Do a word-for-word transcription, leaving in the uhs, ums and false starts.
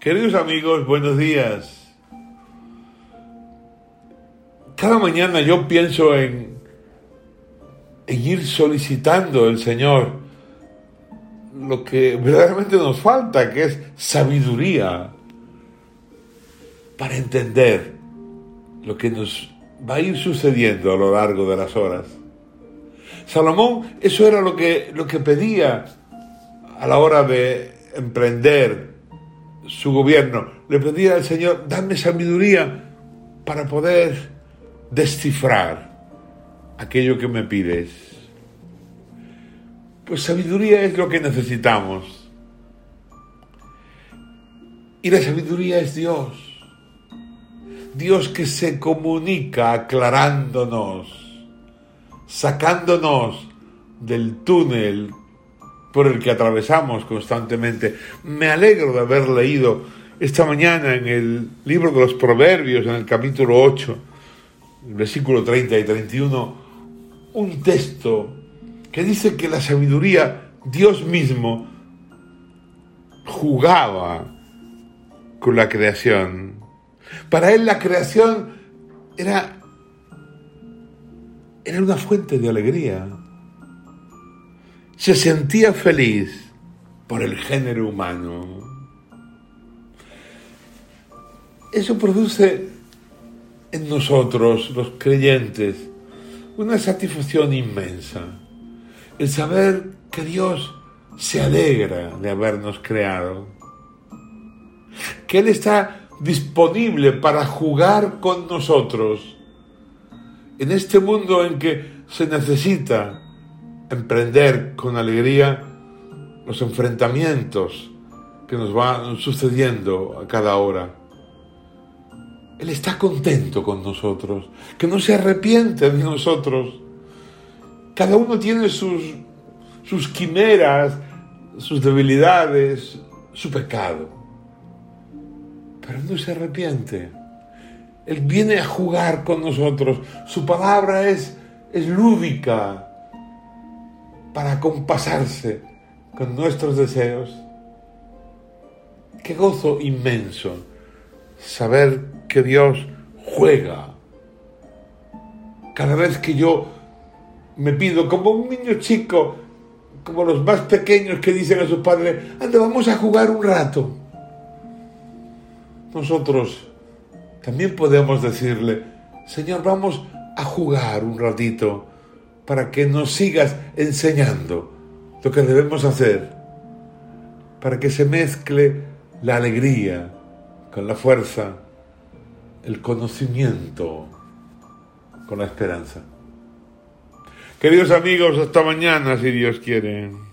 Queridos amigos, buenos días. Cada mañana yo pienso en, en ir solicitando al Señor lo que verdaderamente nos falta, que es sabiduría para entender lo que nos va a ir sucediendo a lo largo de las horas. Salomón, eso era lo que, lo que pedía a la hora de emprender su gobierno. Le pedía al Señor: dame sabiduría para poder descifrar aquello que me pides. Pues sabiduría es lo que necesitamos. Y la sabiduría es Dios. Dios que se comunica aclarándonos, sacándonos del túnel por el que atravesamos constantemente. Me alegro de haber leído esta mañana en el libro de los Proverbios, en el capítulo ocho, versículo treinta y treinta y uno, un texto que dice que la sabiduría, Dios mismo jugaba con la creación. Para él la creación era, era una fuente de alegría. Se sentía feliz por el género humano. Eso produce en nosotros, los creyentes, una satisfacción inmensa. El saber que Dios se alegra de habernos creado, que Él está disponible para jugar con nosotros en este mundo en que se necesita emprender con alegría los enfrentamientos que nos van sucediendo a cada hora. Él está contento con nosotros, que no se arrepiente de nosotros. Cada uno tiene sus, sus quimeras, sus debilidades, su pecado, pero no se arrepiente. Él viene a jugar con nosotros. Su palabra es, es lúdica, para acompasarse con nuestros deseos. Qué gozo inmenso saber que Dios juega. Cada vez que yo me pido, como un niño chico, como los más pequeños que dicen a sus padres: anda, vamos a jugar un rato. Nosotros también podemos decirle: Señor, vamos a jugar un ratito, para que nos sigas enseñando lo que debemos hacer, para que se mezcle la alegría con la fuerza, el conocimiento con la esperanza. Queridos amigos, hasta mañana, si Dios quiere.